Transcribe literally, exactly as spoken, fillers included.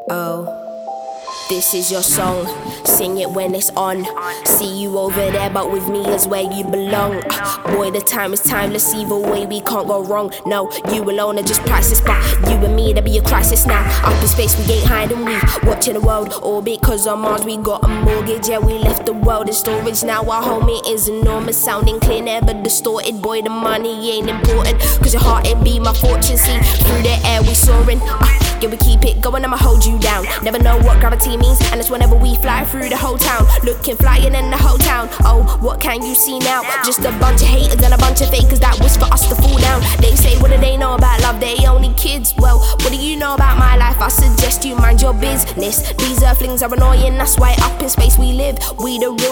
Oh, this is your song, sing it when it's on. See you over there, but with me is where you belong. Boy, the time is timeless, either way we can't go wrong. No, you alone are just priceless, but you and me, there be a crisis now. Up in space, we ain't hiding, we watching the world orbit. Cause on Mars we got a mortgage, yeah, we left the world in storage. Now our home, it is enormous, sounding clear, never distorted. Boy, the money ain't important, cause your heart, it be my fortune. See, through the air we soaring, uh, yeah, we keep it going, I'ma hold you down. Never know what gravity means, and it's whenever we fly through the whole town. Looking flying in the whole town. Oh, what can you see now? Just a bunch of haters and a bunch of fakers that wish for us to fall down. They say, what do they know about love? They only kids. Well, what do you know about my life? I suggest you mind your business. These earthlings are annoying, that's why up in space we live. We the real